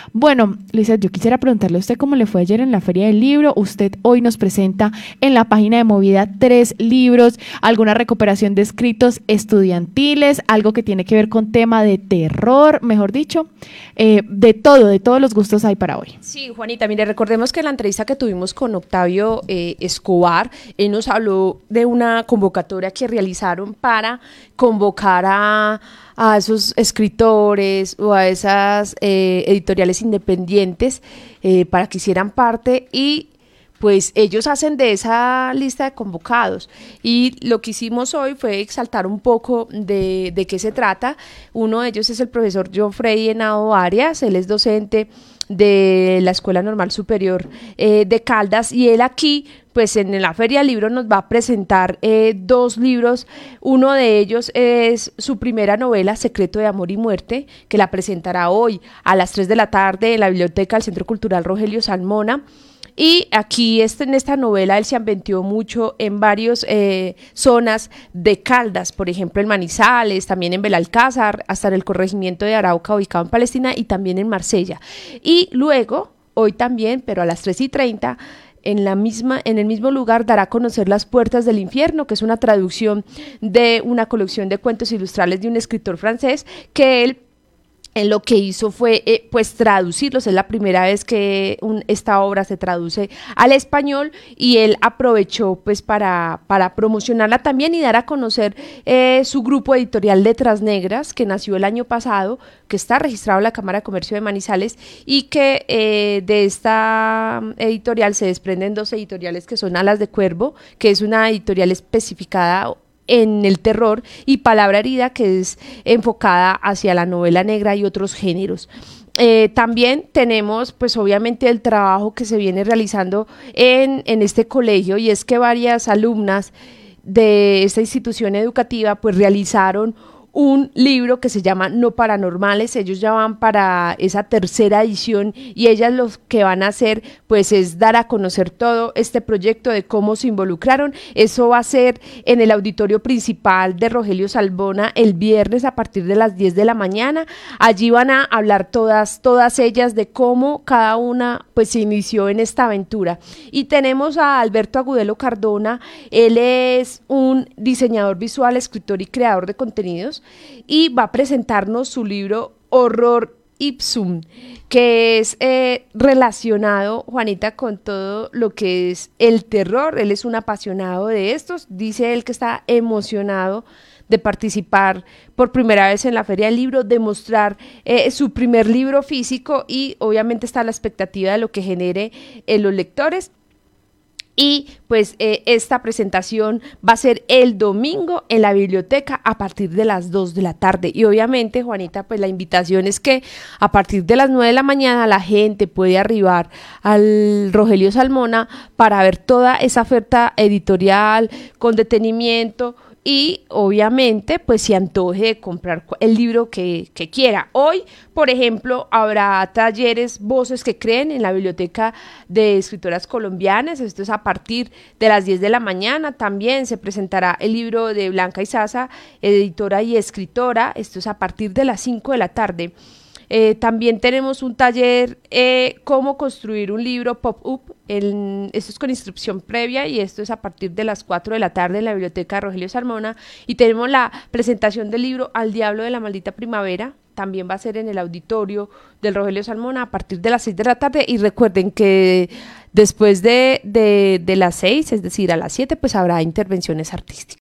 Bueno, Luisa, yo quisiera preguntarle a usted cómo le fue ayer en la Feria del Libro. Usted hoy nos presenta en la página de Movida 3 libros, alguna recuperación de escritos estudiantiles, algo que tiene que ver con tema de terror, mejor dicho, de todos los gustos hay para hoy. Sí, Juanita, mire, recordemos que en la entrevista que tuvimos con Octavio Escobar, él nos habló de una convocatoria que realizaron para convocar a esos escritores o a esas editoriales independientes para que hicieran parte, y pues ellos hacen de esa lista de convocados, y lo que hicimos hoy fue exaltar un poco de qué se trata. Uno de ellos es el profesor Joffrey Henao Arias, él es docente de la Escuela Normal Superior de Caldas, y él aquí pues en la Feria del Libro nos va a presentar dos libros. Uno de ellos es su primera novela, Secreto de Amor y Muerte, que la presentará hoy a las 3 de la tarde en la biblioteca del Centro Cultural Rogelio Salmona. Y aquí en esta novela él se ambientó mucho en varias zonas de Caldas, por ejemplo en Manizales, también en Belalcázar, hasta en el corregimiento de Arauca, ubicado en Palestina, y también en Marsella. Y luego, hoy también, pero a las 3:30, en el mismo lugar dará a conocer Las Puertas del Infierno, que es una traducción de una colección de cuentos ilustrables de un escritor francés, que él lo que hizo fue pues traducirlos. Es la primera vez que esta obra se traduce al español, y él aprovechó pues para promocionarla también y dar a conocer su grupo editorial Letras Negras, que nació el año pasado, que está registrado en la Cámara de Comercio de Manizales, y que de esta editorial se desprenden dos editoriales que son Alas de Cuervo, que es una editorial especificada en el terror, y Palabra Herida, que es enfocada hacia la novela negra y otros géneros. También tenemos pues obviamente el trabajo que se viene realizando en este colegio, y es que varias alumnas de esta institución educativa pues realizaron un libro que se llama No Paranormales. Ellos ya van para esa tercera edición, y ellas lo que van a hacer pues es dar a conocer todo este proyecto, de cómo se involucraron. Eso va a ser en el auditorio principal de Rogelio Salmona el viernes a partir de las 10 de la mañana. Allí van a hablar todas ellas de cómo cada una pues se inició en esta aventura. Y tenemos a Alberto Agudelo Cardona. Él es un diseñador visual, escritor y creador de contenidos, y va a presentarnos su libro Horror Ipsum, que es relacionado, Juanita, con todo lo que es el terror. Él es un apasionado de estos. Dice él que está emocionado de participar por primera vez en la Feria del Libro, de mostrar su primer libro físico, y obviamente está la expectativa de lo que genere en los lectores. Y pues esta presentación va a ser el domingo en la biblioteca a partir de las 2 de la tarde. Y obviamente, Juanita, pues la invitación es que a partir de las 9 de la mañana la gente puede arribar al Rogelio Salmona para ver toda esa oferta editorial con detenimiento, y obviamente pues se antoje de comprar el libro que quiera. Hoy, por ejemplo, habrá talleres Voces que Creen en la Biblioteca de Escritoras Colombianas. Esto es a partir de las 10 de la mañana. También se presentará el libro de Blanca Izaza, editora y escritora. Esto es a partir de las 5 de la tarde. También tenemos un taller cómo construir un libro pop-up. Esto es con inscripción previa, y esto es a partir de las 4 de la tarde en la biblioteca de Rogelio Salmona. Y tenemos la presentación del libro Al Diablo de la Maldita Primavera. También va a ser en el auditorio del Rogelio Salmona a partir de las 6 de la tarde. Y recuerden que después de las 6, es decir, a las 7, pues habrá intervenciones artísticas.